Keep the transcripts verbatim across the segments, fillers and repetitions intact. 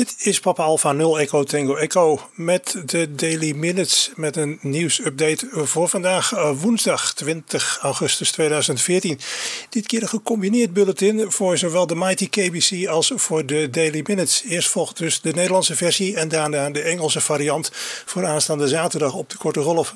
Dit is Papa Alpha nul Echo Tango Echo met de Daily Minutes met een nieuwsupdate voor vandaag woensdag twintig augustus tweeduizend veertien. Dit keer een gecombineerd bulletin voor zowel de Mighty K B C als voor de Daily Minutes. Eerst volgt dus de Nederlandse versie en daarna de Engelse variant voor aanstaande zaterdag op de korte golf.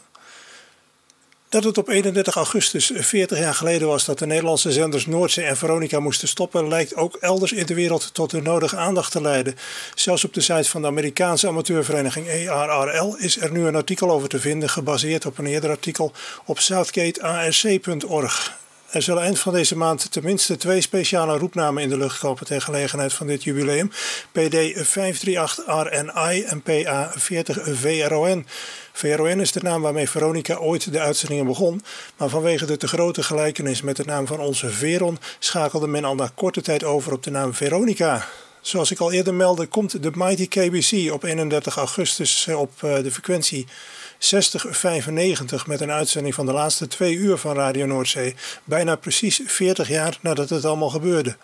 Dat het op eenendertig augustus veertig jaar geleden was dat de Nederlandse zenders Noordzee en Veronica moesten stoppen, lijkt ook elders in de wereld tot de nodige aandacht te leiden. Zelfs op de site van de Amerikaanse amateurvereniging A R R L is er nu een artikel over te vinden, gebaseerd op een eerder artikel op southgate A R C punt org. Er zullen eind van deze maand tenminste twee speciale roepnamen in de lucht komen ter gelegenheid van dit jubileum. P D vijf drie acht R N I en P A veertig V R O N. V R O N is de naam waarmee Veronica ooit de uitzendingen begon, maar vanwege de te grote gelijkenis met de naam van onze Veron schakelde men al na korte tijd over op de naam Veronica. Zoals ik al eerder meldde, komt de Mighty K B C op eenendertig augustus op de frequentie zestig vijfennegentig met een uitzending van de laatste twee uur van Radio Noordzee, bijna precies veertig jaar nadat het allemaal gebeurde.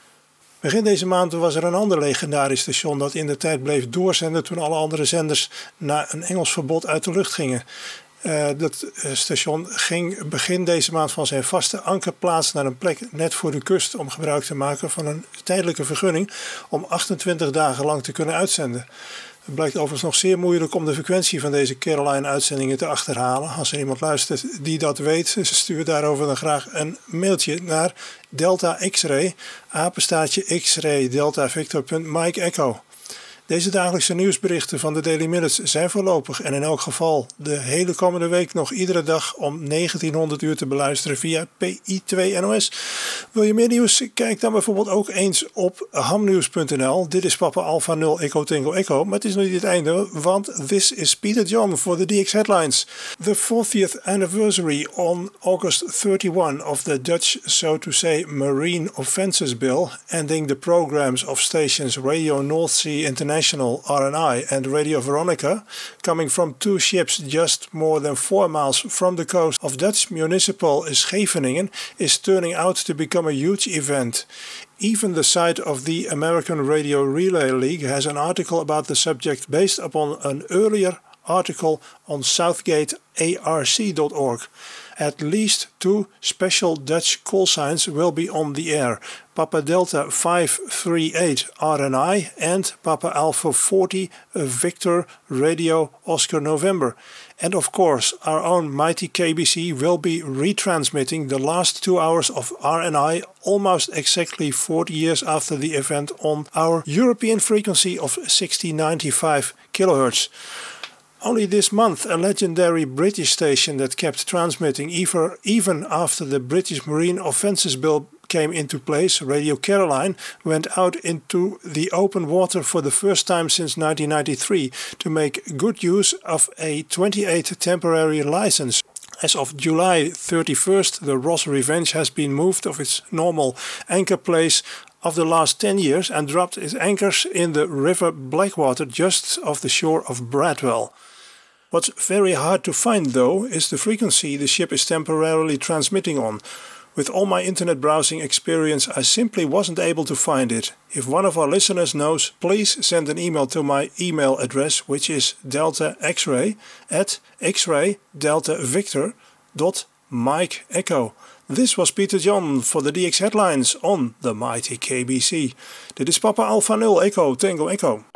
Begin deze maand was er een ander legendarisch station dat in de tijd bleef doorzenden toen alle andere zenders na een Engels verbod uit de lucht gingen. Uh, dat station ging begin deze maand van zijn vaste ankerplaats naar een plek net voor de kust om gebruik te maken van een tijdelijke vergunning om achtentwintig dagen lang te kunnen uitzenden. Het blijkt overigens nog zeer moeilijk om de frequentie van deze Caroline-uitzendingen te achterhalen. Als er iemand luistert die dat weet, stuur daarover dan graag een mailtje naar Delta X-ray, apenstaartje X-ray Delta Victor punt Mike Echo. Deze dagelijkse nieuwsberichten van de Daily Minutes zijn voorlopig en in elk geval de hele komende week nog iedere dag om negentienhonderd uur te beluisteren via P I twee N O S. Wil je meer nieuws? Kijk dan bijvoorbeeld ook eens op hamnieuws punt n l. Dit is Papa Alpha nul Echo Tango Echo, maar het is nog niet het einde, want this is Peter John for the D X Headlines. The fortieth anniversary on August thirty-first of the Dutch, so to say, Marine Offences Bill, ending the programs of stations Radio North Sea International R N I and Radio Veronica, coming from two ships just more than four miles from the coast of Dutch municipal Scheveningen, is turning out to become a huge event. Even the site of the American Radio Relay League has an article about the subject based upon an earlier article on southgate A R C dot org. At least two special Dutch call signs will be on the air, Papa Delta five three eight R N I and Papa Alpha forty Victor Radio Oscar November. And of course, our own Mighty K B C will be retransmitting the last two hours of R N I almost exactly forty years after the event on our European frequency of sixty ninety-five kilohertz. Only this month, a legendary British station that kept transmitting even, even after the British Marine Offences Bill came into place, Radio Caroline, went out into the open water for the first time since nineteen ninety-three to make good use of a twenty-eight temporary license. As of July thirty-first, the Ross Revenge has been moved off its normal anchor place of the last ten years and dropped its anchors in the River Blackwater just off the shore of Bradwell. What's very hard to find, though, is the frequency the ship is temporarily transmitting on. With all my internet browsing experience, I simply wasn't able to find it. If one of our listeners knows, please send an email to my email address, which is deltaxray at xray-delta-victor dot Mike Echo. This was Peter John for the D X Headlines on the Mighty K B C. Dit is Papa Alpha nul Echo Tango Echo.